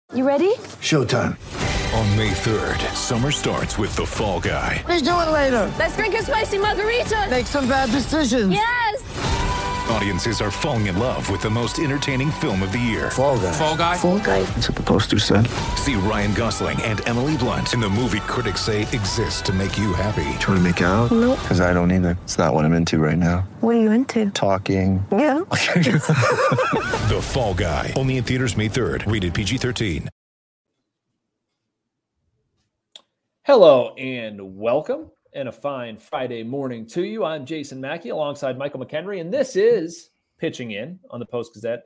You ready? Showtime. On May 3rd, summer starts with The Fall Guy. Let's do it later. Let's drink a spicy margarita. Make some bad decisions. Yes! Audiences are falling in love with the most entertaining film of the year. Fall Guy. Fall Guy? Fall guy. That's what the poster said. See Ryan Gosling and Emily Blunt in the movie critics say exists to make you happy. Trying to make it out? Nope. Because I don't either. It's not what I'm into right now. What are you into? Talking. Yeah. The Fall Guy. Only in theaters May 3rd. Rated PG-13. Hello and welcome, and a fine Friday morning to you. I'm Jason Mackey alongside Michael McHenry, and this is Pitching In on the Post-Gazette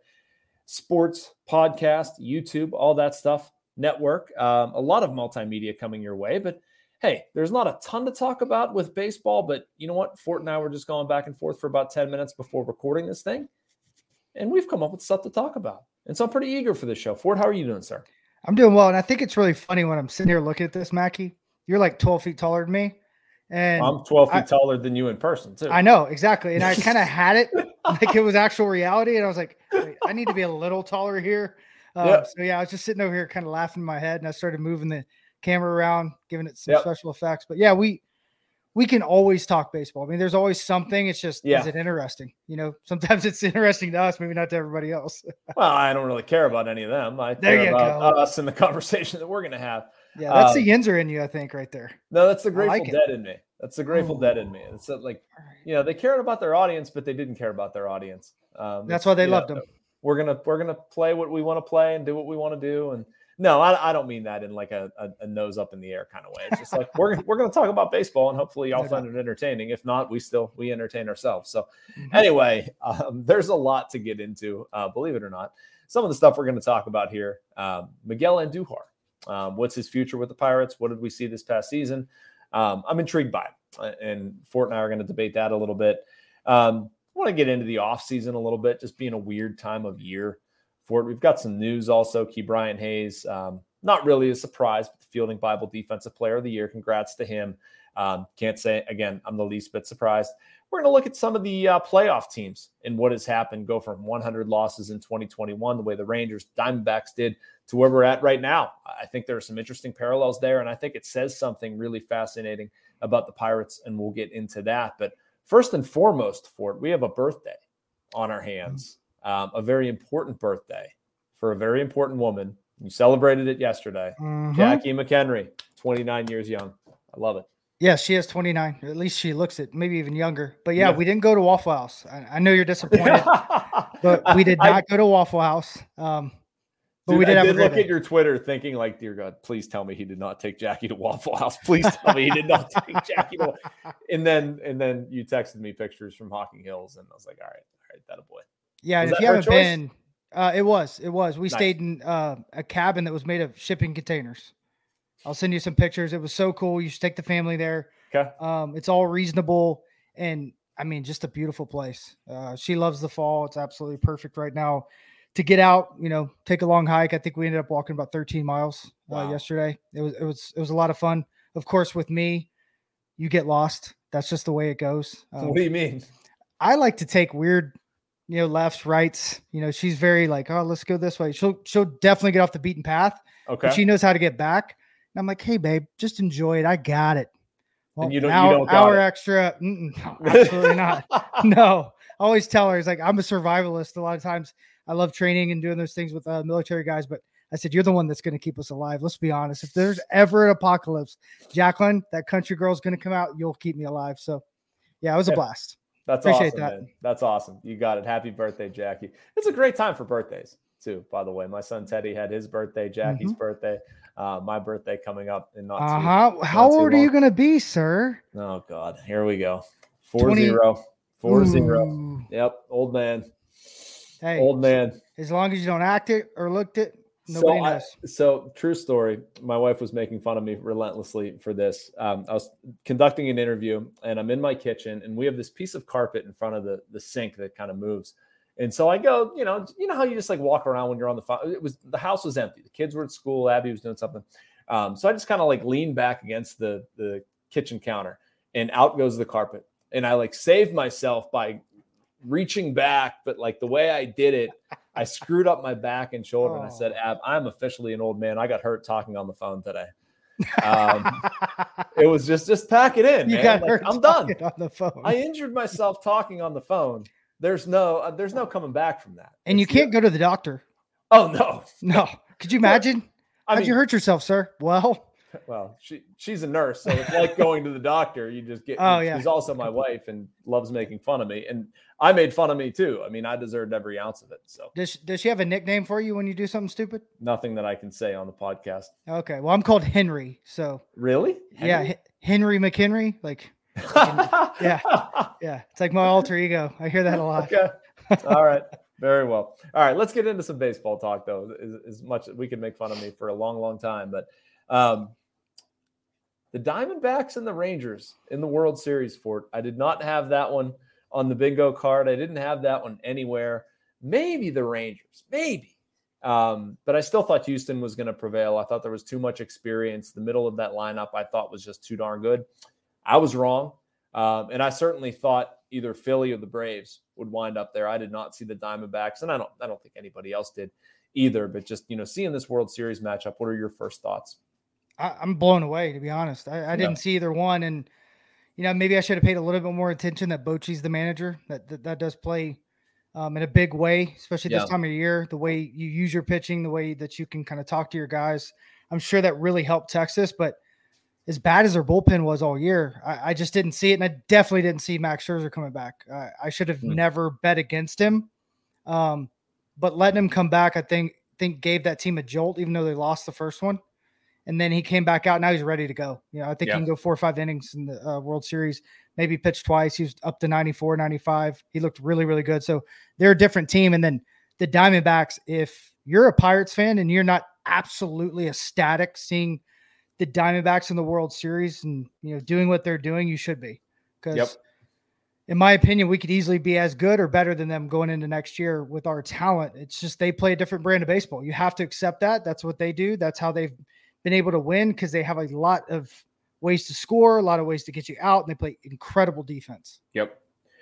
Sports Podcast, YouTube, all that stuff, network. A lot of multimedia coming your way, but hey, there's not a ton to talk about with baseball, but you know what? Fort and I were just going back and forth for about 10 minutes before recording this thing, and we've come up with stuff to talk about. And so I'm pretty eager for this show. Fort, how are you doing, sir? I'm doing well, and I think it's really funny when I'm sitting here looking at this, Mackie. You're like 12 feet taller than me. And I'm 12 feet taller than you in person, too. I know, exactly. And I kind of had it like it was actual reality. And I was like, wait, I need to be a little taller here. Yep. So, yeah, I was just sitting over here kind of laughing in my head. And I started moving the camera around, giving it some special effects. But, yeah, we can always talk baseball. I mean, there's always something. It's just, is it interesting? You know, sometimes it's interesting to us, maybe not to everybody else. Well, I don't really care about any of them. I care about us and the conversation that we're going to have. Yeah, that's the Yinzer in you, I think, right there. No, that's the Grateful Dead in me. That's the Grateful Dead in me. It's like, you know, they cared about their audience, but they didn't care about their audience. That's why they loved them. We're gonna play what we want to play and do what we want to do. And no, I don't mean that in like a nose up in the air kind of way. It's just like we're gonna talk about baseball, and hopefully y'all find it entertaining. If not, we entertain ourselves. So anyway, there's a lot to get into. Believe it or not, some of the stuff we're going to talk about here. Miguel Andujar. What's his future with the Pirates? What did we see this past season? I'm intrigued by it, and Fort and I are going to debate that a little bit. I want to get into the offseason a little bit, just being a weird time of year. Fort, we've got some news also. Ke'Bryan Hayes, not really a surprise, but the Fielding Bible Defensive Player of the Year. Congrats to him. Can't say, again, I'm the least bit surprised. We're going to look at some of the playoff teams and what has happened, go from 100 losses in 2021, the way the Rangers, Diamondbacks did, to where we're at right now. I think there are some interesting parallels there, and I think it says something really fascinating about the Pirates, and we'll get into that. But first and foremost, Fort, we have a birthday on our hands, a very important birthday for a very important woman. You celebrated it yesterday. Jackie McHenry, 29 years young. I love it. Yeah, she is 29. At least she looks it, maybe even younger. But yeah, we didn't go to Waffle House. I know you're disappointed, but we did not go to Waffle House. But dude, we did I have did look at your Twitter thinking like, dear God, please tell me he did not take Jackie to Waffle House. Please tell me he did not take Jackie to and then you texted me pictures from Hocking Hills, and I was like, all right, that a boy. Yeah, and if you haven't been, it was. We stayed in a cabin that was made of shipping containers. I'll send you some pictures. It was so cool. You should take the family there. Okay. It's all reasonable. And I mean, just a beautiful place. She loves the fall. It's absolutely perfect right now to get out, you know, take a long hike. I think we ended up walking about 13 miles yesterday. It was a lot of fun. Of course, with me, you get lost. That's just the way it goes. What do you mean? I like to take weird, you know, lefts, rights. You know, she's very like, oh, let's go this way. She'll definitely get off the beaten path. Okay. But she knows how to get back. And I'm like, hey, babe, just enjoy it. I got it. Well, and you don't hour extra. No, absolutely not. No, I always tell her, it's like, I'm a survivalist. A lot of times I love training and doing those things with military guys. But I said, you're the one that's going to keep us alive. Let's be honest. If there's ever an apocalypse, Jacqueline, that country girl's going to come out. You'll keep me alive. So, yeah, it was a blast. That's Appreciate awesome, that. man. That's awesome. You got it. Happy birthday, Jackie. It's a great time for birthdays, too, by the way. My son Teddy had his birthday, Jackie's birthday. My birthday coming up in not too How old are you going to be, sir? Oh, God. Here we go. 4-0. 4-0. Yep. Old man. Hey, old man. As long as you don't act it or looked it, nobody knows. So true story. My wife was making fun of me relentlessly for this. I was conducting an interview, and I'm in my kitchen, and we have this piece of carpet in front of the sink that kind of moves. And so I go, you know how you just like walk around when you're on the phone. The house was empty. The kids were at school. Abby was doing something. So I just kind of like leaned back against the kitchen counter, and out goes the carpet. And I like saved myself by reaching back, but like the way I did it, I screwed up my back and shoulder, and I said, Oh. Ab, I'm officially an old man. I got hurt talking on the phone today. It was just pack it in, You man. got Like, hurt I'm done. talking on the phone. I injured myself talking on the phone. There's no coming back from that. And you It's can't go to the doctor. Oh no. No. Could you imagine? I How'd mean, you hurt yourself, sir? Well, she's a nurse, so it's like going to the doctor. You just get. Oh, yeah. She's also my wife and loves making fun of me, and I made fun of me too. I mean, I deserved every ounce of it. So does she have a nickname for you when you do something stupid? nothing that I can say on the podcast. Okay. Well, I'm called Henry. So Really? yeah, Henry McHenry. Like, yeah. It's like my alter ego. I hear that a lot. Okay. All right. Very well. All right. Let's get into some baseball talk, though. As much as we can make fun of me for a long, long time, but the Diamondbacks and the Rangers in the World Series, Fort. I did not have that one on the bingo card. I didn't have that one anywhere. Maybe the Rangers, maybe. But I still thought Houston was going to prevail. I thought there was too much experience. The middle of that lineup I thought was just too darn good. I was wrong. And I certainly thought either Philly or the Braves would wind up there. I did not see the Diamondbacks, and I don't think anybody else did either. But just, seeing this World Series matchup, what are your first thoughts? I'm blown away, to be honest. I didn't see either one. And, maybe I should have paid a little bit more attention that Bochy's the manager. That does play in a big way, especially this time of year, the way you use your pitching, the way that you can kind of talk to your guys. I'm sure that really helped Texas, but as bad as their bullpen was all year, I just didn't see it. And I definitely didn't see Max Scherzer coming back. I should have never bet against him. But letting him come back, I think gave that team a jolt, even though they lost the first one. And then he came back out. Now he's ready to go. I think he can go 4 or 5 innings in the World Series, maybe pitch twice. He was up to 94, 95. He looked really, really good. So they're a different team. And then the Diamondbacks, if you're a Pirates fan and you're not absolutely ecstatic seeing the Diamondbacks in the World Series and, doing what they're doing, you should be. Because in my opinion, we could easily be as good or better than them going into next year with our talent. It's just they play a different brand of baseball. You have to accept that. That's what they do. That's how they've been able to win, because they have a lot of ways to score, a lot of ways to get you out, and they play incredible defense. Yep.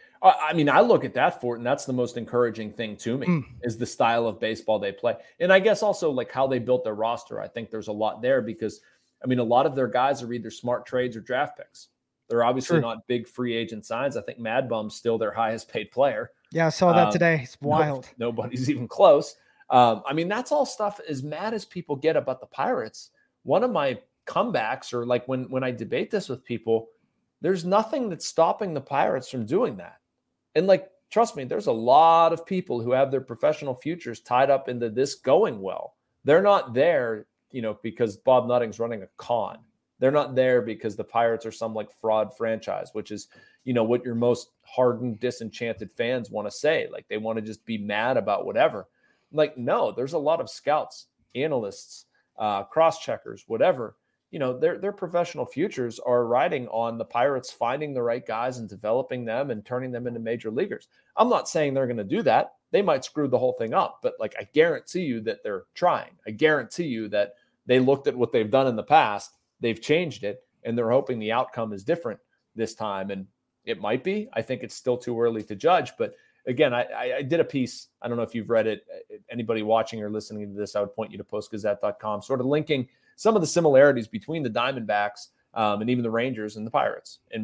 I mean, I look at that, Fort, and that's the most encouraging thing to me is the style of baseball they play. And I guess also like how they built their roster. I think there's a lot there because, I mean, a lot of their guys are either smart trades or draft picks. They're obviously not big free agent signs. I think Mad Bum's still their highest paid player. Yeah, I saw that today. It's wild. Nobody's even close. I mean, that's all stuff as mad as people get about the Pirates. One of my comebacks, or like when I debate this with people, there's nothing that's stopping the Pirates from doing that. And like, trust me, there's a lot of people who have their professional futures tied up into this going well. They're not there, because Bob Nutting's running a con. They're not there because the Pirates are some like fraud franchise, which is, what your most hardened, disenchanted fans want to say. Like they want to just be mad about whatever. Like, no, there's a lot of scouts, analysts, cross-checkers, whatever, their professional futures are riding on the Pirates finding the right guys and developing them and turning them into major leaguers. I'm not saying they're going to do that. They might screw the whole thing up, but like, I guarantee you that they're trying. I guarantee you that they looked at what they've done in the past, they've changed it, and they're hoping the outcome is different this time. And it might be. I think it's still too early to judge, but again, I did a piece. I don't know if you've read it. Anybody watching or listening to this, I would point you to postgazette.com, sort of linking some of the similarities between the Diamondbacks and even the Rangers and the Pirates and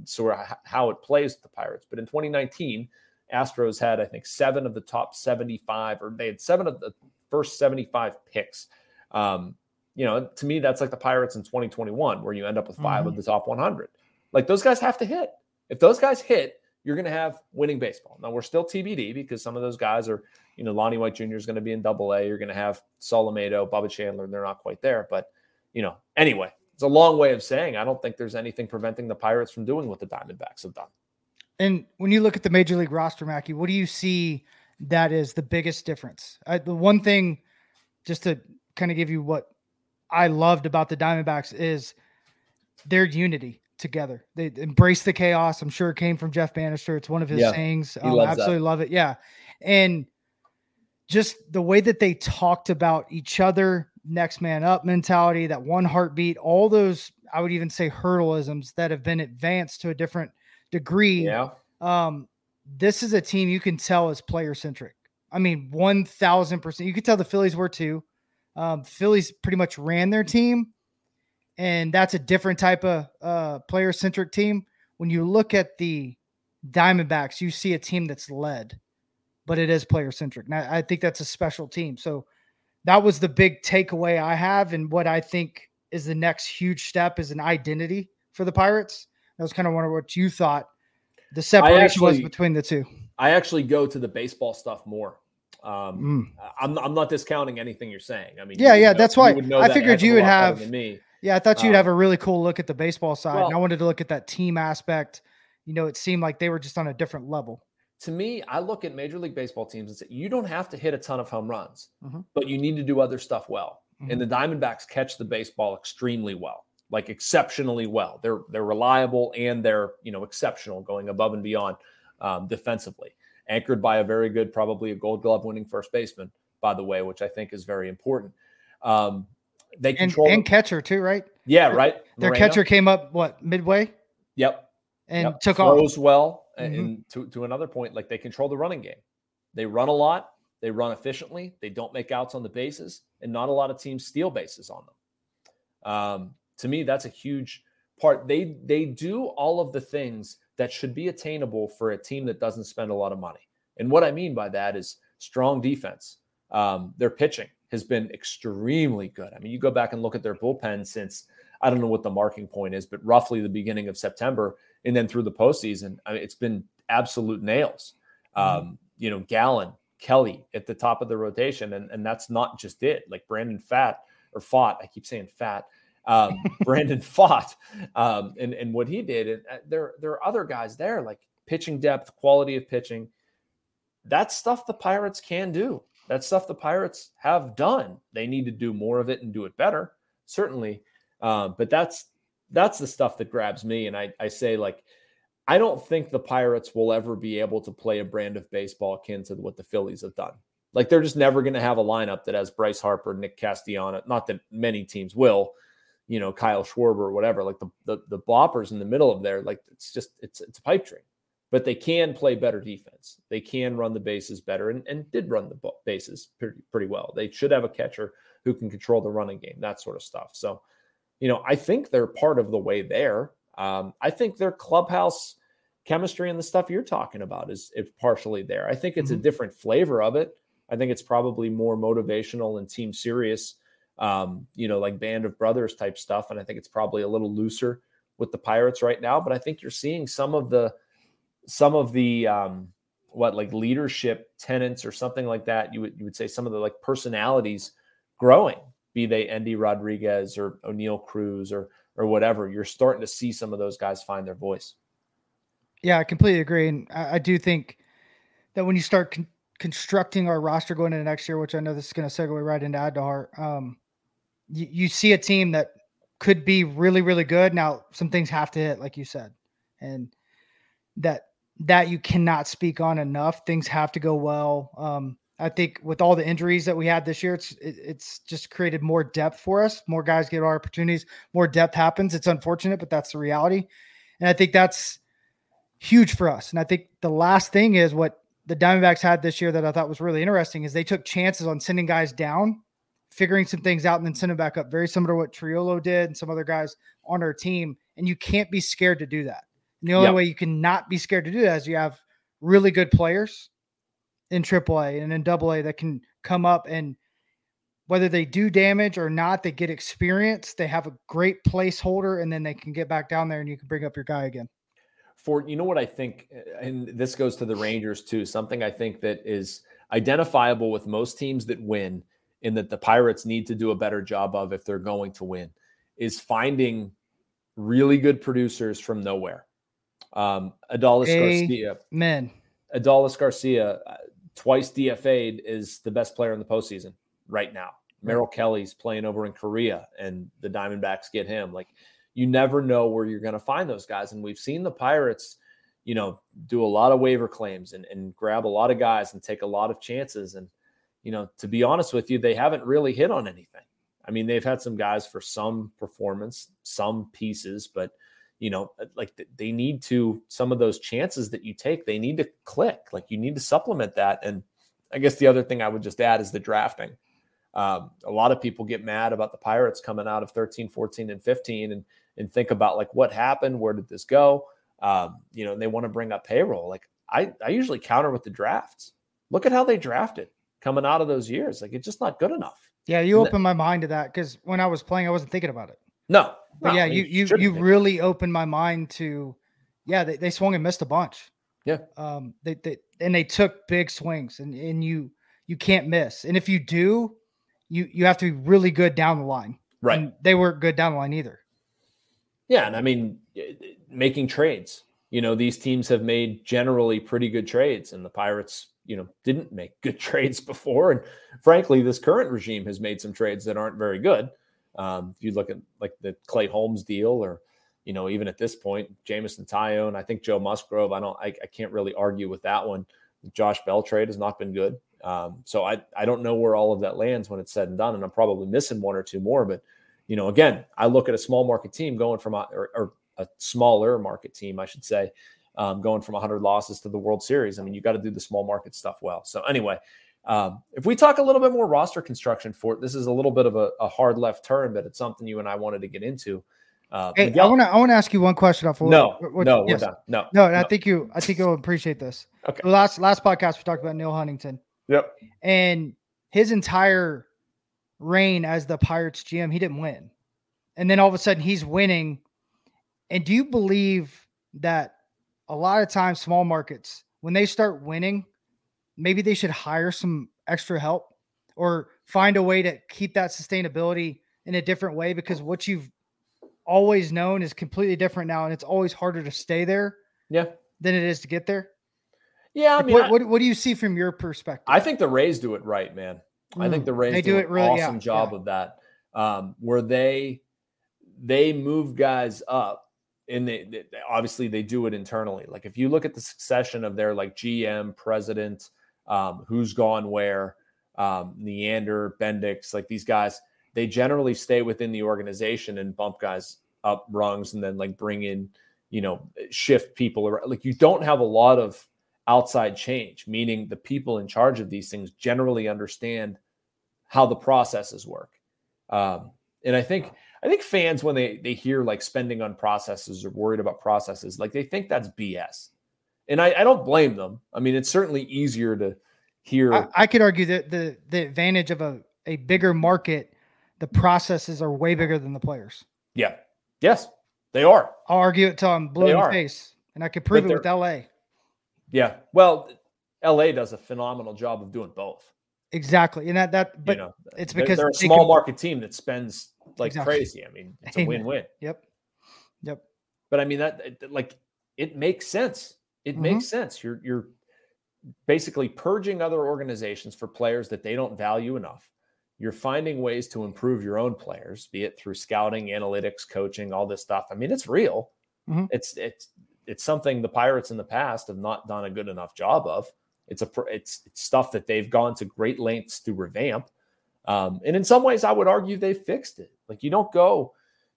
how it plays with the Pirates. But in 2019, Astros had, I think, 7 of the top 75, or they had 7 of the first 75 picks. To me, that's like the Pirates in 2021, where you end up with 5 of the top 100. Like, those guys have to hit. If those guys hit, you're going to have winning baseball. Now, we're still TBD because some of those guys are, Lonnie White Jr. is going to be in Double-A. You're going to have Solomedo, Bubba Chandler, and they're not quite there. But, anyway, it's a long way of saying I don't think there's anything preventing the Pirates from doing what the Diamondbacks have done. And when you look at the Major League roster, Mackie, what do you see that is the biggest difference? The one thing, just to kind of give you what I loved about the Diamondbacks, is their unity together. They embrace the chaos. I'm sure it came from Jeff Bannister. It's one of his sayings. Absolutely love it. Yeah. And just the way that they talked about each other, next man up mentality, that one heartbeat, all those, I would even say, hurdleisms that have been advanced to a different degree. Yeah. This is a team you can tell is player centric. I mean, 1000%. You could tell the Phillies were too. Phillies pretty much ran their team, and that's a different type of player-centric team. When you look at the Diamondbacks, you see a team that's led, but it is player-centric. Now, I think that's a special team. So that was the big takeaway I have, and what I think is the next huge step is an identity for the Pirates. I was kind of wondering what you thought the separation was between the two. I actually go to the baseball stuff more. I'm not discounting anything you're saying. I mean, that's why I figured you would have me. Yeah, I thought you'd have a really cool look at the baseball side. And I wanted to look at that team aspect. It seemed like they were just on a different level. To me, I look at Major League Baseball teams and say, you don't have to hit a ton of home runs, but you need to do other stuff well. And the Diamondbacks catch the baseball extremely well, like exceptionally well. They're reliable and they're, exceptional, going above and beyond defensively. Anchored by a very good, probably a Gold Glove winning first baseman, by the way, which I think is very important. They control and catcher too, right? Yeah, right. Their catcher came up midway. Yep. And took throws off well. And to another point, like they control the running game. They run a lot. They run efficiently. They don't make outs on the bases, and not a lot of teams steal bases on them. To me, that's a huge part. They do all of the things that should be attainable for a team that doesn't spend a lot of money. And what I mean by that is strong defense. Their pitching has been extremely good. I mean, you go back and look at their bullpen since, I don't know what the marking point is, but roughly the beginning of September, and then through the postseason, I mean, it's been absolute nails. Gallen, Kelly at the top of the rotation, and that's not just it. Like Brandon Pfaadt, I keep saying Fat. Brandon Pfaadt, and what he did. And there are other guys there, like pitching depth, quality of pitching. That's stuff the Pirates can do. That's stuff the Pirates have done. They need to do more of it and do it better, certainly. But that's the stuff that grabs me. And I say, like, I don't think the Pirates will ever be able to play a brand of baseball akin to what the Phillies have done. Like, they're just never going to have a lineup that has Bryce Harper, Nick Castellanos. Not that many teams will, Kyle Schwarber or whatever. Like the boppers in the middle of there, like it's a pipe dream. But they can play better defense. They can run the bases better and did run the bases pretty well. They should have a catcher who can control the running game, that sort of stuff. So, I think they're part of the way there. I think their clubhouse chemistry and the stuff you're talking about is partially there. I think it's a different flavor of it. I think it's probably more motivational and team serious, like Band of Brothers type stuff. And I think it's probably a little looser with the Pirates right now. But I think you're seeing some of the leadership tenets or something like that. You would say some of the like personalities growing, be they Endy Rodriguez or O'Neal Cruz or whatever. You're starting to see some of those guys find their voice. Yeah, I completely agree. And I do think that when you start constructing our roster going into next year, which I know this is going to segue right into Add to Heart, you see a team that could be really, really good. Now, some things have to hit, like you said, and that you cannot speak on enough. Things have to go well. I think with all the injuries that we had this year, it's just created more depth for us. More guys get our opportunities, more depth happens. It's unfortunate, but that's the reality. And I think that's huge for us. And I think the last thing is what the Diamondbacks had this year that I thought was really interesting is they took chances on sending guys down, figuring some things out, and then sending back up. Very similar to what Triolo did and some other guys on our team. And you can't be scared to do that. And the only way you can not be scared to do that is you have really good players in AAA and in AA that can come up, and whether they do damage or not, they get experience. They have a great placeholder, and then they can get back down there and you can bring up your guy again. What I think, and this goes to the Rangers too, something I think that is identifiable with most teams that win and that the Pirates need to do a better job of if they're going to win, is finding really good producers from nowhere. Adolis Garcia, twice DFA'd, is the best player in the postseason right now. Merrill Kelly's playing over in Korea, and the Diamondbacks get him. Like, you never know where you're going to find those guys. And we've seen the Pirates, do a lot of waiver claims and grab a lot of guys and take a lot of chances. And, to be honest with you, they haven't really hit on anything. I mean, they've had some guys for some performance, some pieces, but they need to, some of those chances that you take, they need to click. Like, you need to supplement that. And I guess the other thing I would just add is the drafting. A lot of people get mad about the Pirates coming out of 13, 14, and 15 and think about like what happened, where did this go? And they want to bring up payroll. Like I usually counter with the drafts. Look at how they drafted coming out of those years. Like it's just not good enough. Yeah, you opened my mind to that because when I was playing, I wasn't thinking about it. No. But yeah, you really opened my mind to, they swung and missed a bunch. Yeah. They took big swings and you can't miss. And if you do, you have to be really good down the line. Right. And they weren't good down the line either. Yeah. And I mean, making trades, these teams have made generally pretty good trades, and the Pirates, didn't make good trades before. And frankly, this current regime has made some trades that aren't very good. If you look at like the Clay Holmes deal, or, even at this point, Jameson Taillon, I think Joe Musgrove, I can't really argue with that one. The Josh Bell trade has not been good. So I don't know where all of that lands when it's said and done. And I'm probably missing one or two more, but again, I look at a small market team going from or a smaller market team, I should say, going from 100 losses to the World Series. I mean, you got to do the small market stuff well. So anyway, if we talk a little bit more roster construction for it, this is a little bit of a hard left turn, but it's something you and I wanted to get into. Hey, Miguel, I want to ask you one question. We're done. No. I think you'll appreciate this. Okay. The last podcast we talked about Neil Huntington. Yep. And his entire reign as the Pirates GM, he didn't win. And then all of a sudden he's winning. And do you believe that a lot of times small markets, when they start winning, maybe they should hire some extra help or find a way to keep that sustainability in a different way? Because what you've always known is completely different now, and it's always harder to stay there than it is to get there. Yeah, I mean, what do you see from your perspective? I think the Rays do it right, man. I think the Rays do an awesome job of that, where they move guys up, and they obviously they do it internally. Like if you look at the succession of their like GM, president, who's gone where, Neander, Bendix, like these guys, they generally stay within the organization and bump guys up rungs and then like bring in, shift people around. Like you don't have a lot of outside change, meaning the people in charge of these things generally understand how the processes work. And I think fans, when they hear like spending on processes or worried about processes, like they think that's BS. And I don't blame them. I mean, it's certainly easier to hear. I could argue that the advantage of a bigger market, the processes are way bigger than the players. Yeah. Yes, they are. I'll argue it till I'm blue in the face, and I could prove it with LA. Yeah. Well, LA does a phenomenal job of doing both. Exactly. And but it's because they're a small market team that spends like crazy. I mean, it's a win-win. Yep. But I mean, it makes sense. It makes sense. You're basically purging other organizations for players that they don't value enough. You're finding ways to improve your own players, be it through scouting, analytics, coaching, all this stuff. I mean, it's real. Mm-hmm. It's something the Pirates in the past have not done a good enough job of. It's stuff that they've gone to great lengths to revamp. And in some ways, I would argue they fixed it. Like you don't go,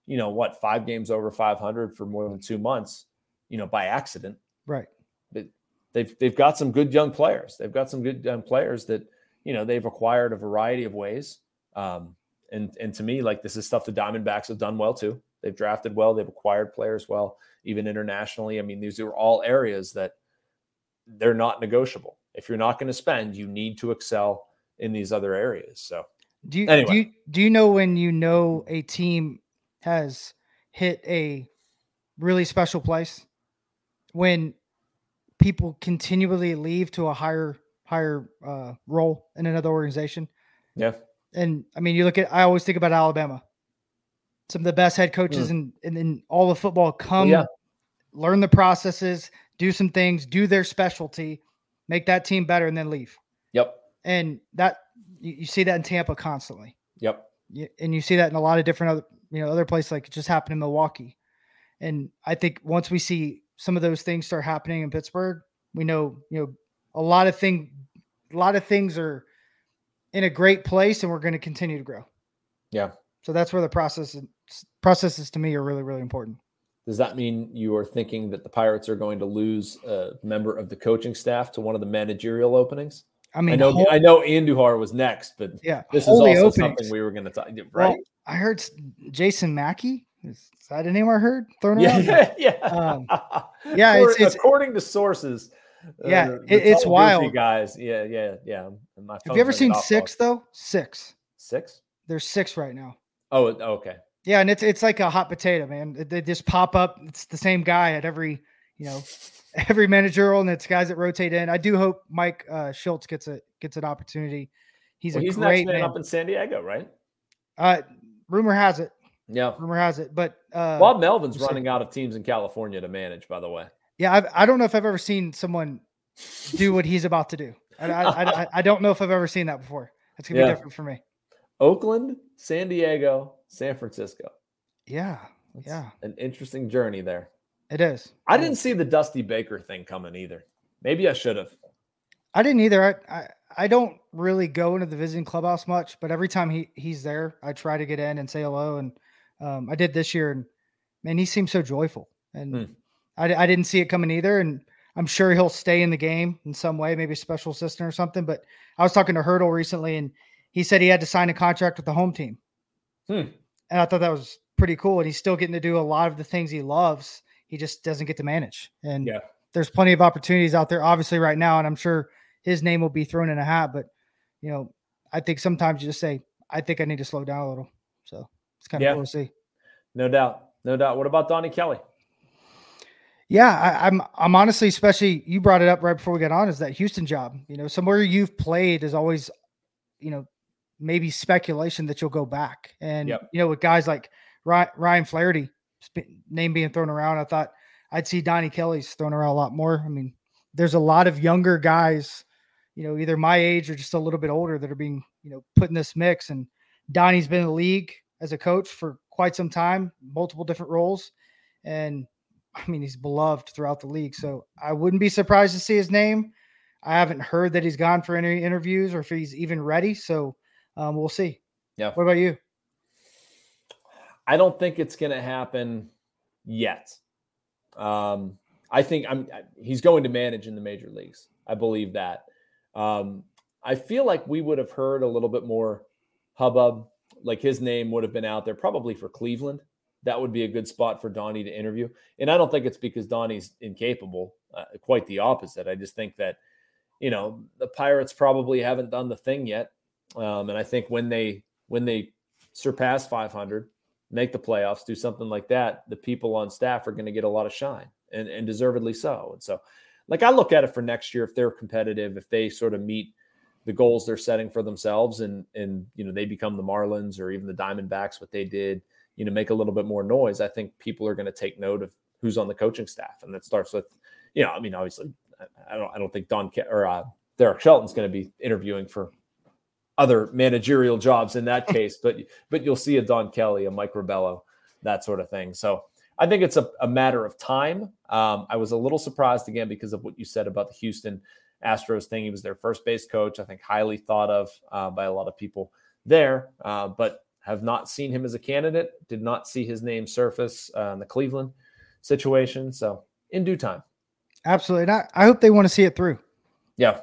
5 games over 500 for more than 2 months, by accident. Right. But they've got some good young players. They've got some good young players that, they've acquired a variety of ways. And to me, like this is stuff the Diamondbacks have done well too. They've drafted well. They've acquired players well, even internationally. I mean, these are all areas that they're not negotiable. If you're not going to spend, you need to excel in these other areas. So do you know when a team has hit a really special place? When people continually leave to a higher role in another organization. Yeah. And I mean, I always think about Alabama. Some of the best head coaches in all of football learn the processes, do some things, do their specialty, make that team better, and then leave. Yep. And that you see that in Tampa constantly. Yep. And you see that in a lot of different other places, like it just happened in Milwaukee. And I think once we see some of those things start happening in Pittsburgh, we know, a lot of things are in a great place, and we're going to continue to grow. Yeah. So that's where the processes to me are really, really important. Does that mean you are thinking that the Pirates are going to lose a member of the coaching staff to one of the managerial openings? I mean, I know Andujar was next, but yeah, this is holy also openings. something we were going to talk. Right? Well, I heard Jason Mackey. Is that a name I heard thrown Yeah, around? yeah. It's according to sources. Yeah, the it's tall, wild. goofy guys. Yeah. And my Have phone's you ever ringing seen off 6 though? 6. 6? There's 6 right now. Oh, okay. Yeah, and it's like a hot potato, man. They just pop up. It's the same guy at every managerial, and it's guys that rotate in. I do hope Mike Schultz gets an opportunity. He's next great man man up in San Diego, right? Rumor has it. Yeah, rumor has it. But Bob Melvin's running out of teams in California to manage, by the way. Yeah, I don't know if I've ever seen someone do what he's about to do. I don't know if I've ever seen that before. That's gonna be different for me. Oakland, San Diego, San Francisco. Yeah, an interesting journey there. It is. I didn't see the Dusty Baker thing coming either. Maybe I should have. I didn't either. I don't really go into the visiting clubhouse much, but every time he's there, I try to get in and say hello. And I did this year, and man, he seems so joyful. And I didn't see it coming either. And I'm sure he'll stay in the game in some way, maybe a special assistant or something. But I was talking to Hurdle recently, and he said he had to sign a contract with the home team. And I thought that was pretty cool. And he's still getting to do a lot of the things he loves. He just doesn't get to manage. And there's plenty of opportunities out there, obviously, right now. And I'm sure his name will be thrown in a hat. But, I think sometimes you just say, I think I need to slow down a little. So it's kind of cool to see. No doubt. What about Donnie Kelly? Yeah, I'm honestly, especially you brought it up right before we got on, is that Houston job. Somewhere you've played is always, maybe speculation that you'll go back. And, with guys like Ryan Flaherty, name being thrown around, I thought I'd see Donnie Kelly's thrown around a lot more. I mean, there's a lot of younger guys, either my age or just a little bit older that are being, put in this mix. And Donnie's been in the league as a coach for quite some time, multiple different roles. And I mean, he's beloved throughout the league. So I wouldn't be surprised to see his name. I haven't heard that he's gone for any interviews or if he's even ready. So we'll see. Yeah. What about you? I don't think it's going to happen yet. I think he's going to manage in the major leagues. I believe that. I feel like we would have heard a little bit more hubbub, like his name would have been out there probably for Cleveland. That would be a good spot for Donnie to interview. And I don't think it's because Donnie's incapable, quite the opposite. I just think that, the Pirates probably haven't done the thing yet. And I think when they surpass 500, make the playoffs, do something like that, the people on staff are going to get a lot of shine and deservedly so. And so I look at it for next year, if they're competitive, if they sort of meet the goals they're setting for themselves and they become the Marlins or even the Diamondbacks, what they did, make a little bit more noise. I think people are going to take note of who's on the coaching staff. And that starts with, obviously I don't think Derek Shelton's going to be interviewing for other managerial jobs in that case, but you'll see a Don Kelly, a Mike Ribello, that sort of thing. So I think it's a matter of time. I was a little surprised again because of what you said about the Houston Astros thing. He was their first base coach, I think highly thought of by a lot of people there, but have not seen him as a candidate, did not see his name surface in the Cleveland situation. So in due time. Absolutely. And I hope they want to see it through. Yeah.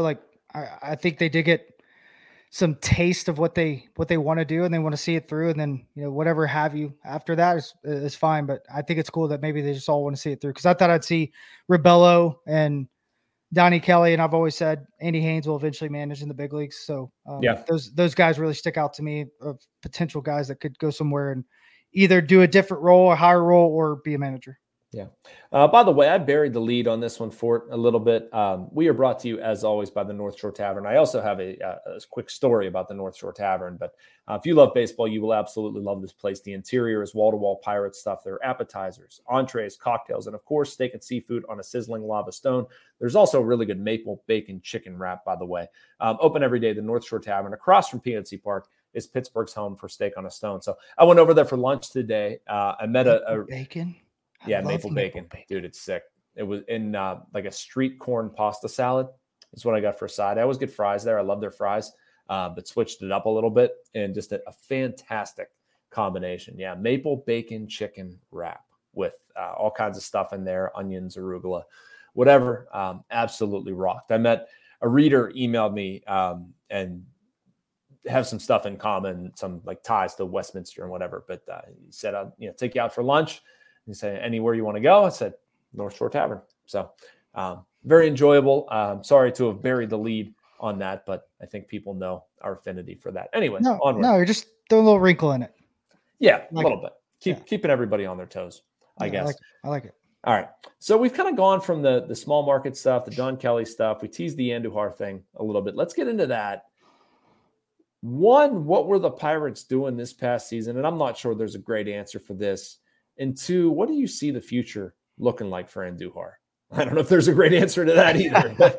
I think they did get some taste of what they want to do and they want to see it through. And then, whatever have you after that is fine. But I think it's cool that maybe they just all want to see it through. Cause I thought I'd see Ribello and Donnie Kelly. And I've always said Andy Haynes will eventually manage in the big leagues. So those guys really stick out to me of potential guys that could go somewhere and either do a different role, a higher role, or be a manager. Yeah. By the way, I buried the lead on this one for it a little bit. We are brought to you, as always, by the North Shore Tavern. I also have a quick story about the North Shore Tavern, but if you love baseball, you will absolutely love this place. The interior is wall-to-wall Pirate stuff. There are appetizers, entrees, cocktails, and, of course, steak and seafood on a sizzling lava stone. There's also a really good maple bacon chicken wrap, by the way. Open every day, the North Shore Tavern, across from PNC Park, is Pittsburgh's home for steak on a stone. So I went over there for lunch today. I met a bacon. Yeah, maple bacon. Dude, it's sick. It was in like a street corn pasta salad. That's what I got for a side. I always get fries there. I love their fries, but switched it up a little bit and just a fantastic combination. Yeah, maple bacon chicken wrap with all kinds of stuff in there, onions, arugula, whatever. Absolutely rocked. I met a reader emailed me and have some stuff in common, some like ties to Westminster and whatever. But he said, I'll take you out for lunch. He said, anywhere you want to go? I said, North Shore Tavern. So very enjoyable. Sorry to have buried the lead on that, but I think people know our affinity for that. Anyway, onward. No, you're just throwing a little wrinkle in it. Yeah, a little bit. Keeping everybody on their toes, I guess. I like it. All right. So we've kind of gone from the small market stuff, the John Kelly stuff. We teased the Andujar thing a little bit. Let's get into that. One, what were the Pirates doing this past season? And I'm not sure there's a great answer for this. And two, what do you see the future looking like for Andujar? I don't know if there's a great answer to that either. But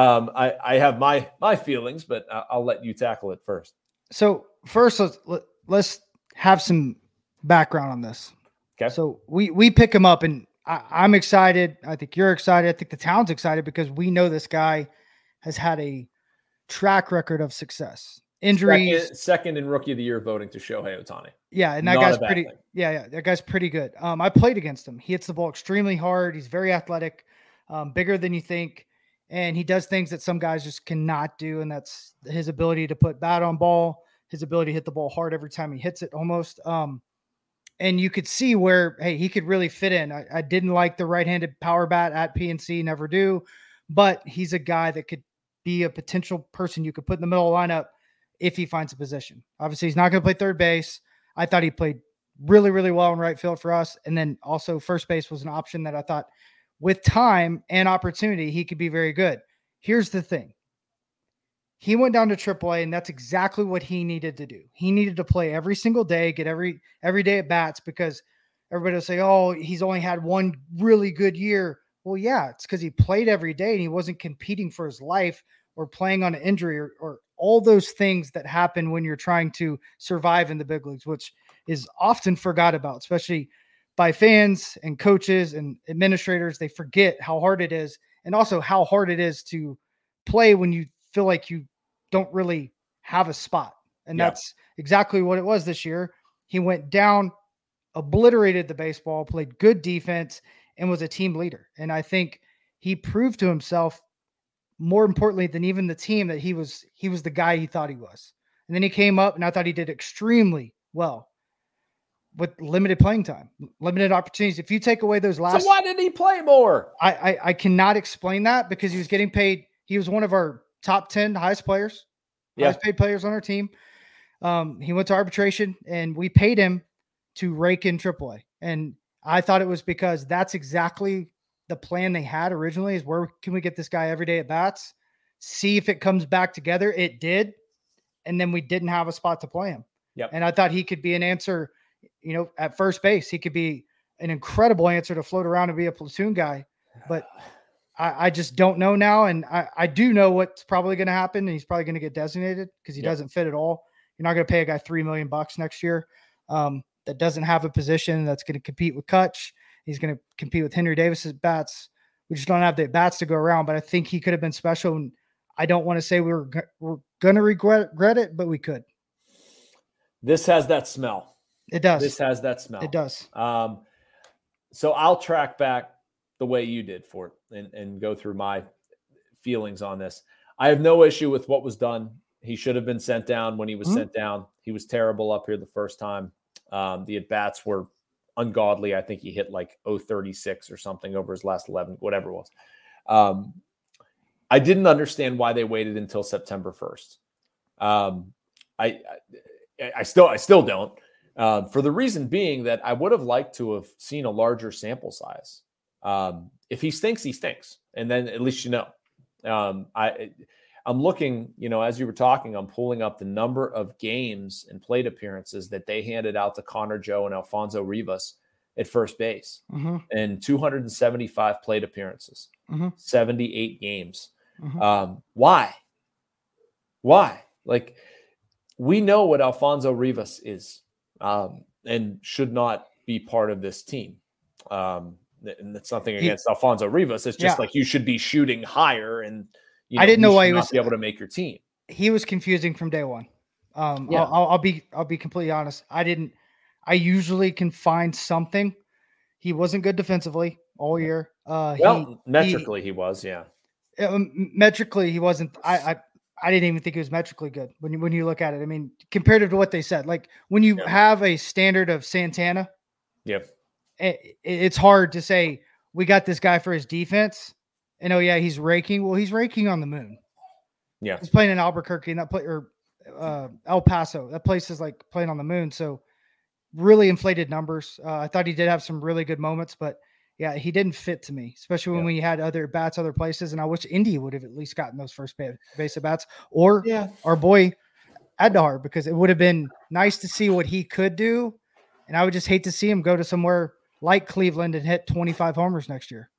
I have my feelings, but I'll let you tackle it first. So first, let's have some background on this. Okay. So we pick him up, and I'm excited. I think you're excited. I think the town's excited because we know this guy has had a track record of success. Injuries, second in Rookie of the Year voting to Shohei Ohtani. Yeah, and that guy's pretty. Yeah, that guy's pretty good. I played against him. He hits the ball extremely hard. He's very athletic, bigger than you think, and he does things that some guys just cannot do. And that's his ability to put bat on ball, his ability to hit the ball hard every time he hits it, almost. And you could see where he could really fit in. I didn't like the right-handed power bat at PNC, never do, but he's a guy that could be a potential person you could put in the middle of the lineup if he finds a position. Obviously, he's not going to play third base. I thought he played really, really well in right field for us. And then also first base was an option that I thought with time and opportunity, he could be very good. Here's the thing. He went down to AAA, and that's exactly what he needed to do. He needed to play every single day, get every day at bats, because everybody will say, oh, he's only had one really good year. Well, yeah, it's because he played every day and he wasn't competing for his life or playing on an injury or all those things that happen when you're trying to survive in the big leagues, which is often forgot about, especially by fans and coaches and administrators. They forget how hard it is, and also how hard it is to play when you feel like you don't really have a spot. And that's exactly what it was this year. He went down, obliterated the baseball, played good defense, and was a team leader. And I think he proved to himself, more importantly than even the team, that he was the guy he thought he was. And then he came up, and I thought he did extremely well with limited playing time, limited opportunities. If you take away those last, so why did he play more? I cannot explain that, because he was getting paid. He was one of our top 10 highest players, highest paid players on our team. He went to arbitration, and we paid him to rake in AAA. And I thought it was because that's exactly the plan they had originally, is where can we get this guy every day at bats, see if it comes back together. It did. And then we didn't have a spot to play him. Yep. And I thought he could be an answer, at first base. He could be an incredible answer to float around and be a platoon guy, but I just don't know now. And I do know what's probably going to happen. And he's probably going to get designated because he doesn't fit at all. You're not going to pay a guy $3 million next year that doesn't have a position that's going to compete with Kutch. He's going to compete with Henry Davis's bats. We just don't have the bats to go around, but I think he could have been special. And I don't want to say we're going to regret it, but we could. This has that smell. It does. This has that smell. It does. So I'll track back the way you did for it and go through my feelings on this. I have no issue with what was done. He should have been sent down when he was sent down. He was terrible up here the first time. The at-bats were ungodly. I think he hit like 036 or something over his last 11, whatever it was. I didn't understand why they waited until September 1st. I still don't. For the reason being that I would have liked to have seen a larger sample size. If he stinks, he stinks. And then at least I'm looking, as you were talking, I'm pulling up the number of games and plate appearances that they handed out to Connor Joe and Alfonso Rivas at first base. And 275 plate appearances, 78 games. Why? Like, we know what Alfonso Rivas is and should not be part of this team. And that's nothing against Alfonso Rivas. It's just like you should be shooting higher, and I didn't know why he was be able to make your team. He was confusing from day one. I'll be completely honest. I usually can find something. He wasn't good defensively all year. Metrically he was, yeah. Metrically, he wasn't. I didn't even think he was metrically good when you look at it. I mean, comparative to what they said, like when you have a standard of Santana, it's hard to say we got this guy for his defense. And he's raking. Well, he's raking on the moon. Yeah, he's playing in Albuquerque and El Paso. That place is like playing on the moon. So really inflated numbers. I thought he did have some really good moments, but yeah, he didn't fit to me, especially when we had other bats, other places. And I wish Indy would have at least gotten those first base at bats, or our boy Adhar, because it would have been nice to see what he could do. And I would just hate to see him go to somewhere like Cleveland and hit 25 homers next year.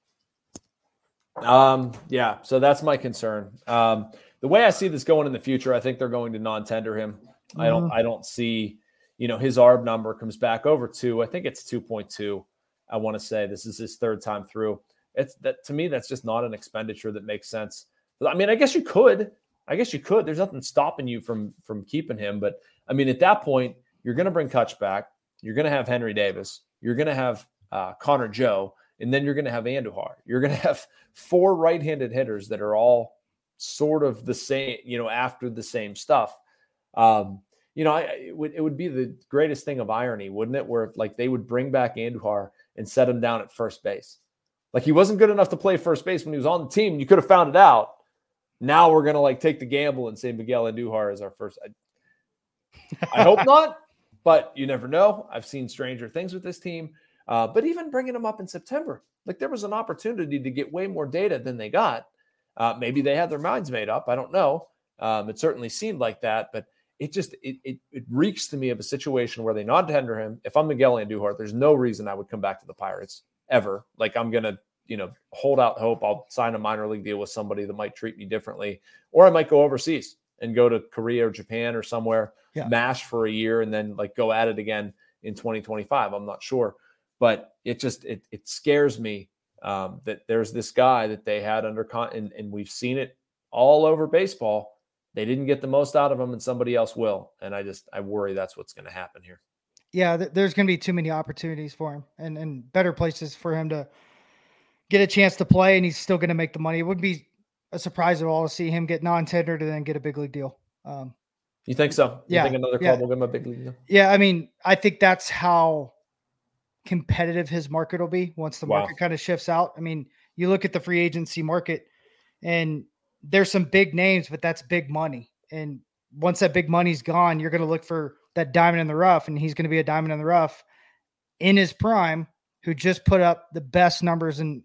So that's my concern. The way I see this going in the future, I think they're going to non-tender him. I don't see, his ARB number comes back over 2. I think it's 2.2. I want to say this is his third time through. To me, that's just not an expenditure that makes sense. I mean, I guess you could. There's nothing stopping you from keeping him. But I mean, at that point, you're going to bring Kutch back. You're going to have Henry Davis. You're going to have Connor Joe. And then you're going to have Andujar. You're going to have 4 right-handed hitters that are all sort of the same, after the same stuff. It would be the greatest thing of irony, wouldn't it? Where like they would bring back Andujar and set him down at first base. Like he wasn't good enough to play first base when he was on the team. You could have found it out. Now we're going to like take the gamble and say Miguel Andujar is our first. I hope not, but you never know. I've seen stranger things with this team. But even bringing them up in September, like there was an opportunity to get way more data than they got. Maybe they had their minds made up. I don't know. It certainly seemed like that, but it just, it reeks to me of a situation where they non-tender him. If I'm Miguel Andujar, there's no reason I would come back to the Pirates ever. Like I'm going to, hold out hope. I'll sign a minor league deal with somebody that might treat me differently, or I might go overseas and go to Korea or Japan or somewhere, mash for a year and then like go at it again in 2025. I'm not sure. But it just it scares me that there's this guy that they had under and we've seen it all over baseball. They didn't get the most out of him, and somebody else will. And I worry that's what's going to happen here. Yeah, there's going to be too many opportunities for him, and better places for him to get a chance to play, and he's still going to make the money. It wouldn't be a surprise at all to see him get non-tendered and then get a big league deal. You think so? You think another club will give him a big league deal? Yeah, I mean, I think that's how competitive his market will be once the market kind of shifts out. I mean, you look at the free agency market and there's some big names, but that's big money. And once that big money's gone, you're going to look for that diamond in the rough, and he's going to be a diamond in the rough in his prime, who just put up the best numbers in,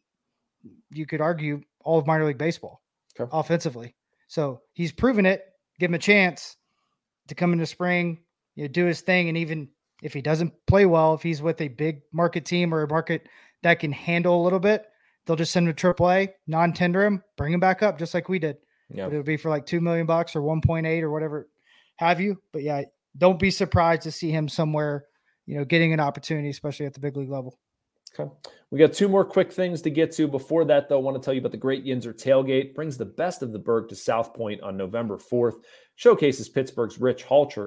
you could argue, all of minor league baseball offensively. So he's proven it. Give him a chance to come into spring, do his thing. And even if he doesn't play well, if he's with a big market team or a market that can handle a little bit, they'll just send him to AAA, non-tender him, bring him back up just like we did. But it'll be for like $2 million or 1.8 or whatever have you. But yeah, don't be surprised to see him somewhere, getting an opportunity, especially at the big league level. Okay. We got 2 more quick things to get to. Before that, though, I want to tell you about the Great Yinzer Tailgate. Brings the best of the Berg to South Point on November 4th. Showcases Pittsburgh's rich culture,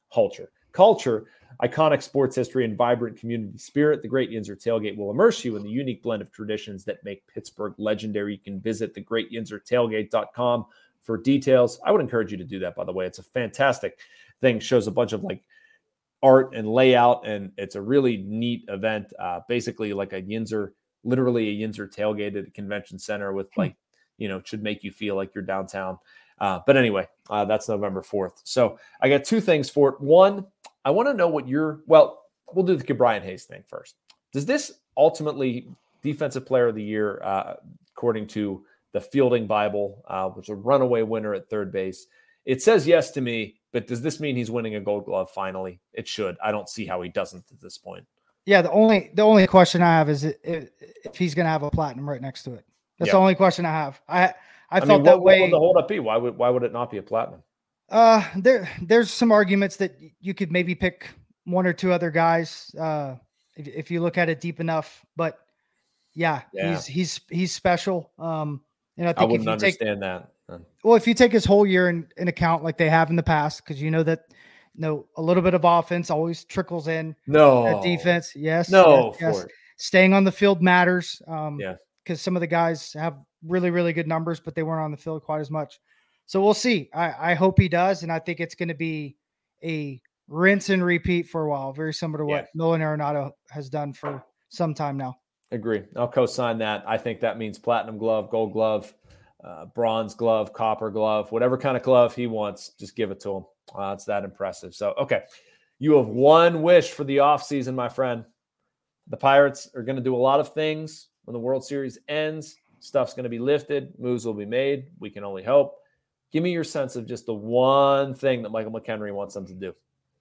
iconic sports history, and vibrant community spirit. The Great Yinzer Tailgate will immerse you in the unique blend of traditions that make Pittsburgh legendary. You can visit thegreatyinzertailgate.com for details. I would encourage you to do that, by the way. It's a fantastic thing. Shows a bunch of like art and layout, and it's a really neat event. Basically like literally a Yinzer tailgate at a convention center with like, should make you feel like you're downtown. But anyway, that's November 4th. So I got 2 things for it. One, I want to know what we'll do the Brian Hayes thing first. Does this ultimately defensive player of the year, according to the Fielding Bible, which is a runaway winner at third base? It says yes to me, but does this mean he's winning a Gold Glove finally? It should. I don't see how he doesn't at this point. Yeah, the only question I have is if he's going to have a platinum right next to it. That's the only question I have. I felt that way. What would the hold up be? Why would it not be a platinum? There's some arguments that you could maybe pick 1 or 2 other guys if you look at it deep enough. But he's special. And I think I wouldn't understand that. Well, if you take his whole year in account, like they have in the past, because that a little bit of offense always trickles in. No defense, yes. No, yes. Staying on the field matters. Because some of the guys have really, really good numbers, but they weren't on the field quite as much. So we'll see. I hope he does, and I think it's going to be a rinse and repeat for a while, very similar to what Nolan Arenado has done for some time now. Agree. I'll co-sign that. I think that means platinum glove, gold glove, bronze glove, copper glove, whatever kind of glove he wants, just give it to him. It's that impressive. So, okay. You have one wish for the offseason, my friend. The Pirates are going to do a lot of things when the World Series ends. Stuff's going to be lifted. Moves will be made. We can only hope. Give me your sense of just the one thing that Michael McHenry wants them to do.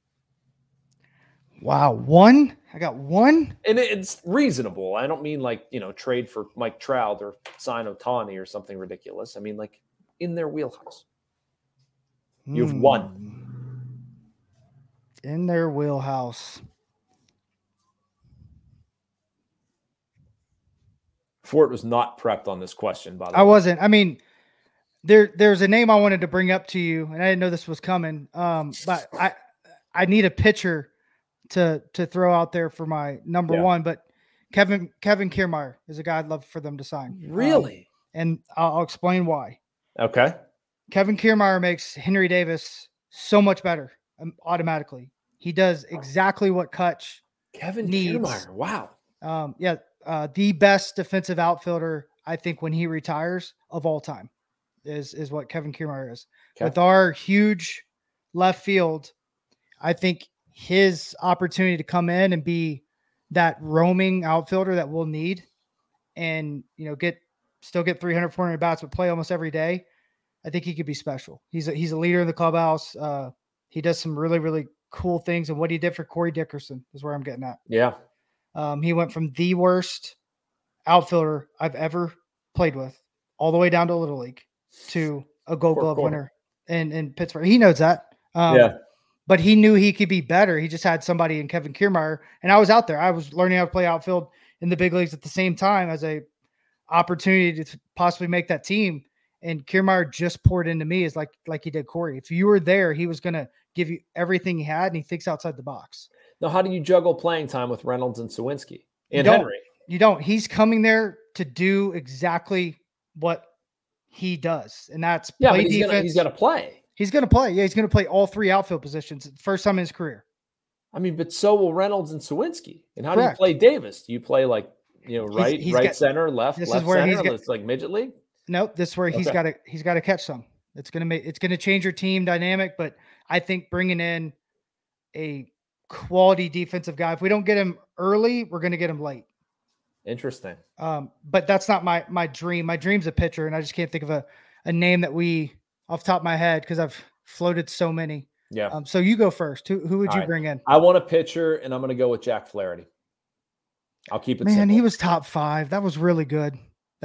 Wow. One? I got one? And it's reasonable. I don't mean like, trade for Mike Trout or sign Ohtani or something ridiculous. I mean like in their wheelhouse. You've won. In their wheelhouse. Fort was not prepped on this question, by the way. I wasn't. I mean, there's a name I wanted to bring up to you, and I didn't know this was coming. But I need a pitcher to throw out there for my number one. But Kevin Kiermaier is a guy I'd love for them to sign. Really? And I'll explain why. Okay. Kevin Kiermaier makes Henry Davis so much better automatically. He does exactly what Kutch needs. Kiermaier. Wow. The best defensive outfielder, I think, when he retires of all time is what Kevin Kiermaier is. Okay. With our huge left field, I think his opportunity to come in and be that roaming outfielder that we'll need and, still get 300, 400 bats, but play almost every day. I think he could be special. He's a leader in the clubhouse. He does some really, really cool things. And what he did for Corey Dickerson is where I'm getting at. Yeah. He went from the worst outfielder I've ever played with all the way down to Little League to a Gold Glove winner in Pittsburgh. He knows that. But he knew he could be better. He just had somebody in Kevin Kiermaier. And I was out there. I was learning how to play outfield in the big leagues at the same time as a opportunity to possibly make that team. And Kiermaier just poured into me as like he did Corey. If you were there, he was going to give you everything he had, and he thinks outside the box. Now, how do you juggle playing time with Reynolds and Sawinski and Henry? You don't. He's coming there to do exactly what he does, and that's play defense. He's going to play. He's going to play. Yeah, he's going to play all three outfield positions. First time in his career. I mean, but so will Reynolds and Sawinski. And how do you play Davis? Do you play right center, left center? It's like midget league. Nope. This is where he's got to catch some. It's going to change your team dynamic, but I think bringing in a quality defensive guy, if we don't get him early, we're going to get him late. Interesting. But that's not my dream. My dream's a pitcher, and I just can't think of a name that off the top of my head, because I've floated so many. Yeah. So you go first. Who would you bring in? I want a pitcher, and I'm going to go with Jack Flaherty. I'll keep it simple. He was top 5. That was really good.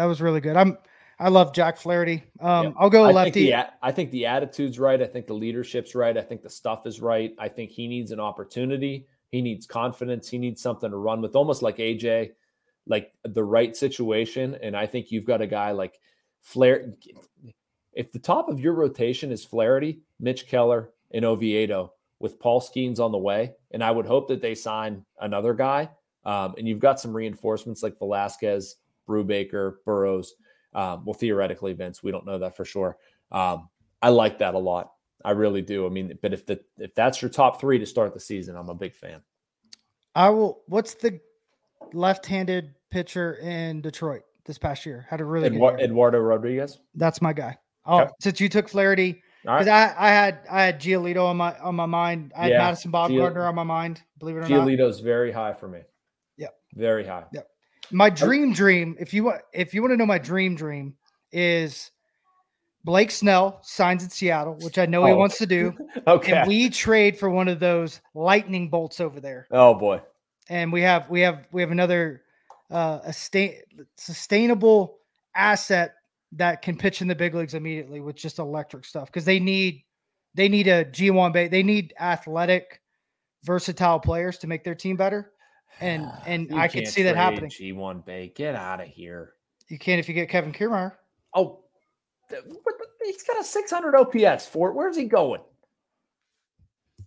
I love Jack Flaherty. I'll go lefty. I think the attitude's right. I think the leadership's right. I think the stuff is right. I think he needs an opportunity. He needs confidence. He needs something to run with, almost like AJ, like the right situation. And I think you've got a guy like Flaherty. If the top of your rotation is Flaherty, Mitch Keller, and Oviedo with Paul Skeens on the way, and I would hope that they sign another guy. And you've got some reinforcements like Velasquez, Brubaker, Burrows. Theoretically, Vince, we don't know that for sure. I like that a lot. I really do. I mean, but if that's your top 3 to start the season, I'm a big fan. What's the left-handed pitcher in Detroit this past year? Had a really good year. Eduardo Rodriguez. That's my guy. Since you took Flaherty, because I had Giolito on my mind. I had Madison Bumgarner on my mind. Believe it or not, Giolito's very high for me. Yep, very high. Yep. My dream, if you want to know my dream is Blake Snell signs in Seattle, which I know he wants to do. Okay. And we trade for one of those lightning bolts over there. Oh boy. And we have another sustainable asset that can pitch in the big leagues immediately with just electric stuff. Because they need a G1 base. They need athletic, versatile players to make their team better. And I can see that happening. G1 Bay, get out of here. You can't if you get Kevin Kiermaier. Oh, he's got a 600 OPS. Where's he going?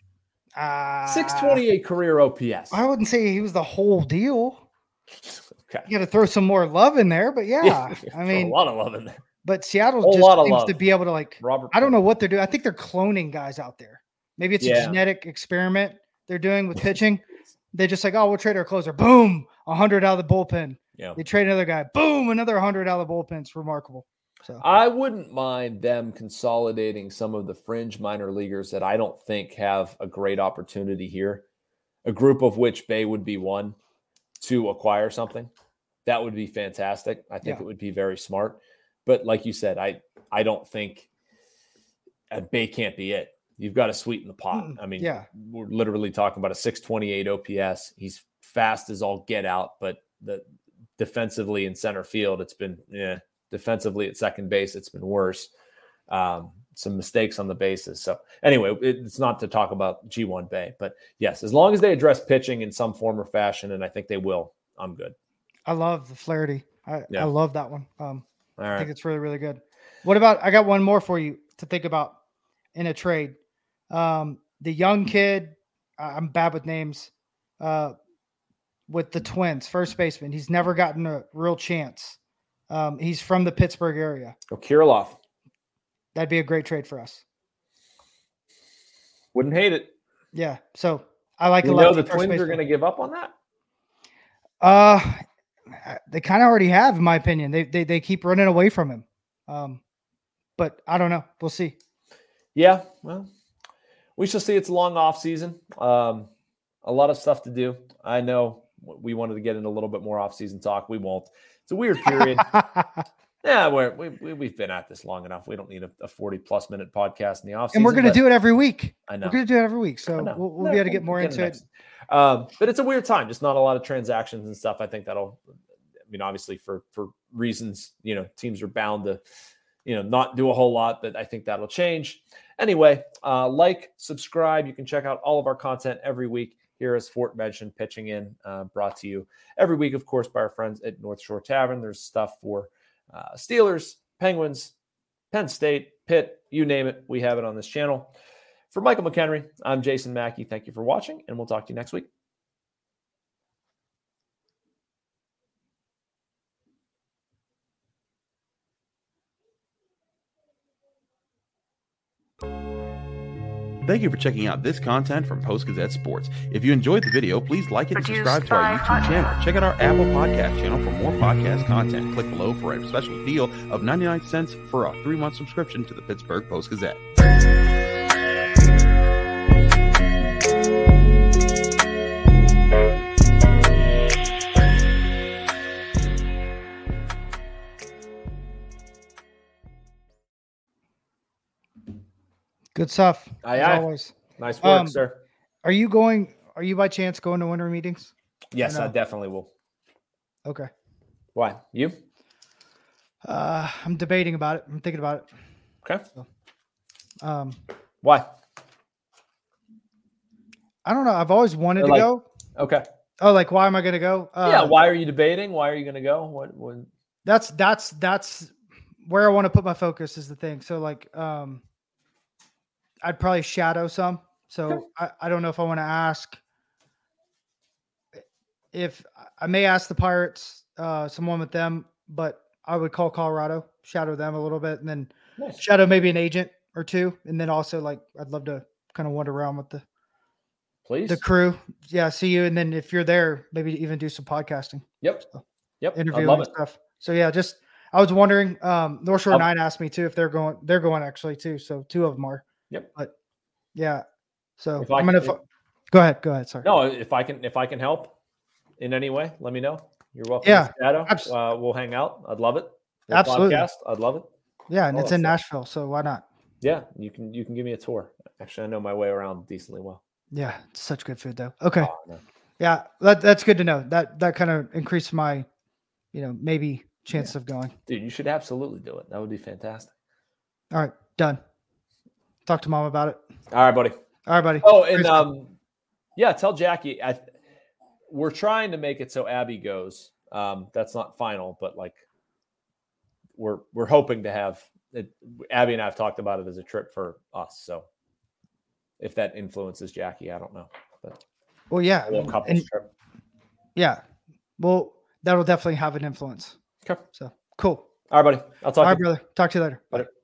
628 career OPS. I wouldn't say he was the whole deal. Okay. You got to throw some more love in there, but yeah, I a mean, lot of love in there. but Seattle Whole just lot of seems love. to be able to like. Robert, I don't know what they're doing. I think they're cloning guys out there. Maybe it's a genetic experiment they're doing with pitching. They're just like, oh, we'll trade our closer. Boom, 100 out of the bullpen. Yeah. They trade another guy. Boom, another 100 out of the bullpen. It's remarkable. So I wouldn't mind them consolidating some of the fringe minor leaguers that I don't think have a great opportunity here. A group of which Bay would be one, to acquire something. That would be fantastic. I think it would be very smart. But like you said, I don't think Bay can't be it. You've got to sweeten the pot. I mean, we're literally talking about a 628 OPS. He's fast as all get out, but the defensively in center field, it's been defensively at second base, it's been worse. Some mistakes on the bases. So anyway, it's not to talk about G1 Bay, but yes, as long as they address pitching in some form or fashion, and I think they will, I'm good. I love the Flaherty. I love that one. I think it's really, really good. What about, I got one more for you to think about in a trade. The young kid, I'm bad with names, with the Twins, first baseman. He's never gotten a real chance. He's from the Pittsburgh area. Kirilloff. That'd be a great trade for us. Wouldn't hate it. Yeah. So I like you a lot. Know the Twins are going to give up on that? They kind of already have, in my opinion. They keep running away from him. But I don't know. We'll see. Yeah. Well, we shall see. It's a long off season. A lot of stuff to do. I know we wanted to get into a little bit more off season talk. We won't. It's a weird period. Yeah, we've been at this long enough. We don't need a 40-plus minute podcast in the offseason. And we're going to do it every week. I know. We're going to do it every week. So we'll be able to get more into it. But it's a weird time. Just not a lot of transactions and stuff. I think obviously for reasons, teams are bound to, not do a whole lot, but I think that'll change. Anyway, subscribe. You can check out all of our content every week. Here is Fort mentioned, pitching in, brought to you every week, of course, by our friends at North Shore Tavern. There's stuff for Steelers, Penguins, Penn State, Pitt, you name it. We have it on this channel. For Michael McHenry, I'm Jason Mackey. Thank you for watching, and we'll talk to you next week. Thank you for checking out this content from Post-Gazette Sports. If you enjoyed the video, please like it and subscribe to our YouTube channel. Check out our Apple Podcast channel for more podcast content. Click below for a special deal of 99 cents for a 3-month subscription to the Pittsburgh Post-Gazette. Good stuff. As always. Nice work, sir. Are you by chance going to winter meetings? Yes, I definitely will. Okay. Why? You? I'm debating about it. I'm thinking about it. Okay. So, why? I don't know. I've always wanted to go. Okay. Oh, why am I going to go? Why are you debating? Why are you going to go? What? That's where I want to put my focus is the thing. So I'd probably shadow some. So I don't know if I want to ask if I may ask the Pirates, someone with them, but I would call Colorado, shadow them a little bit, and then shadow maybe an agent or two. And then also I'd love to kind of wander around with the crew. Yeah. See you. And then if you're there, maybe even do some podcasting. Yep. So, yep. Interviewing and stuff. So yeah, I was wondering, North Shore 9 asked me too, if they're going actually too. So 2 of them are. Yep. But yeah. So I'm going to go ahead. Sorry. No, if I can help in any way, let me know. You're welcome. Yeah. Shadow. We'll hang out. I'd love it. Absolutely. Podcast. I'd love it. Yeah. And it's in Nashville. So why not? Yeah. You can give me a tour. Actually, I know my way around decently well. Yeah. It's such good food though. Okay. Oh, no. Yeah. That's good to know. That kind of increased my, maybe chances of going. Dude, you should absolutely do it. That would be fantastic. All right. Done. Talk to Mom about it. All right, buddy. Oh, and tell Jackie we're trying to make it so Abby goes. That's not final, but we're hoping to have it. Abby and I have talked about it as a trip for us. So if that influences Jackie, I don't know. But well, yeah, a couples trip. Yeah. Well, that'll definitely have an influence. Okay. So cool. All right, buddy. I'll talk All to right, you. brother. Talk to you later. Later.